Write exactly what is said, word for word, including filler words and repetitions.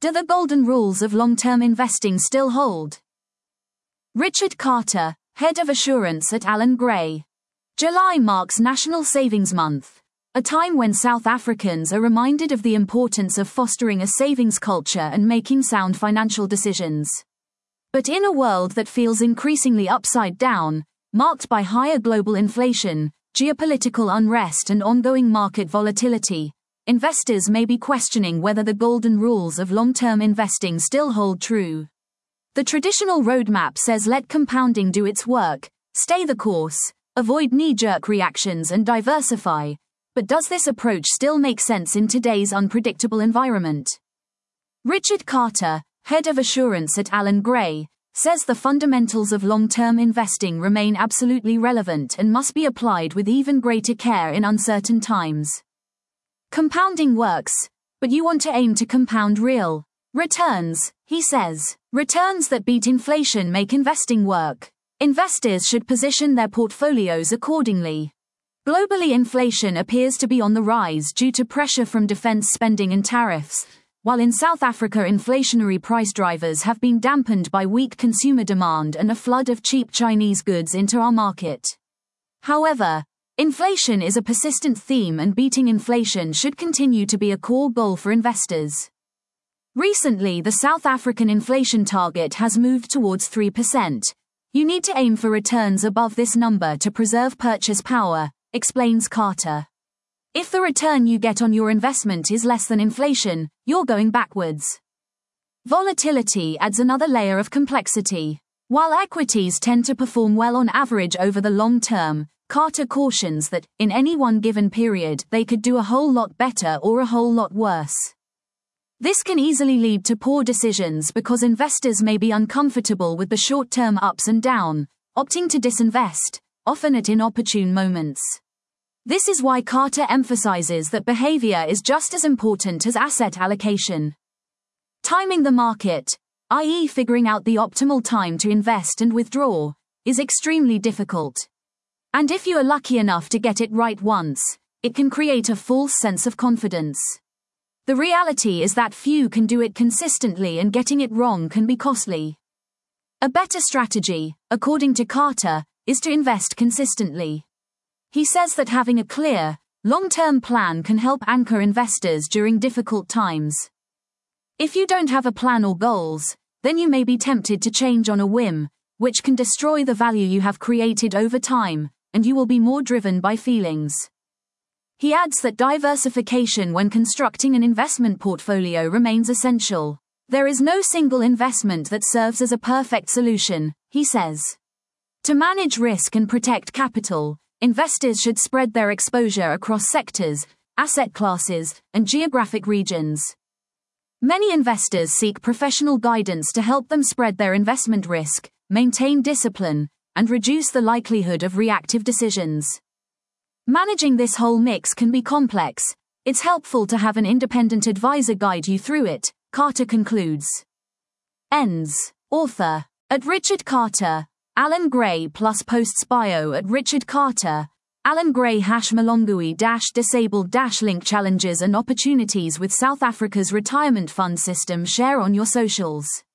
Do the golden rules of long-term investing still hold? Richard Carter, Head of Assurance at Allan Gray. July marks National Savings Month, a time when South Africans are reminded of the importance of fostering a savings culture and making sound financial decisions. But in a world that feels increasingly upside down, marked by higher global inflation, geopolitical unrest and ongoing market volatility, investors may be questioning whether the golden rules of long-term investing still hold true. The traditional roadmap says let compounding do its work, stay the course, avoid knee-jerk reactions and diversify. But does this approach still make sense in today's unpredictable environment? Richard Carter, Head of Assurance at Allan Gray, says the fundamentals of long-term investing remain absolutely relevant and must be applied with even greater care in uncertain times. Compounding works, but you want to aim to compound real returns, he says. Returns that beat inflation make investing work. Investors should position their portfolios accordingly. Globally, inflation appears to be on the rise due to pressure from defense spending and tariffs, while in South Africa inflationary price drivers have been dampened by weak consumer demand and a flood of cheap Chinese goods into our market. However, inflation is a persistent theme and beating inflation should continue to be a core goal for investors. Recently, the South African inflation target has moved towards three percent. You need to aim for returns above this number to preserve purchase power, explains Carter. If the return you get on your investment is less than inflation, you're going backwards. Volatility adds another layer of complexity. While equities tend to perform well on average over the long term, Carter cautions that, in any one given period, they could do a whole lot better or a whole lot worse. This can easily lead to poor decisions because investors may be uncomfortable with the short-term ups and downs, opting to disinvest, often at inopportune moments. This is why Carter emphasizes that behavior is just as important as asset allocation. Timing the market, that is figuring out the optimal time to invest and withdraw, is extremely difficult. And if you are lucky enough to get it right once, it can create a false sense of confidence. The reality is that few can do it consistently and getting it wrong can be costly. A better strategy, according to Carter, is to invest consistently. He says that having a clear, long-term plan can help anchor investors during difficult times. If you don't have a plan or goals, then you may be tempted to change on a whim, which can destroy the value you have created over time, and you will be more driven by feelings. He adds that diversification when constructing an investment portfolio remains essential. There is no single investment that serves as a perfect solution, he says. To manage risk and protect capital, investors should spread their exposure across sectors, asset classes, and geographic regions. Many investors seek professional guidance to help them spread their investment risk, maintain discipline, and reduce the likelihood of reactive decisions. Managing this whole mix can be complex. It's helpful to have an independent advisor guide you through it, Carter concludes. Ends. Author. At Richard Carter. Allan Gray plus posts bio at Richard Carter. Allan Gray hash Malongui dash disabled dash link challenges and opportunities with South Africa's retirement fund system share on your socials.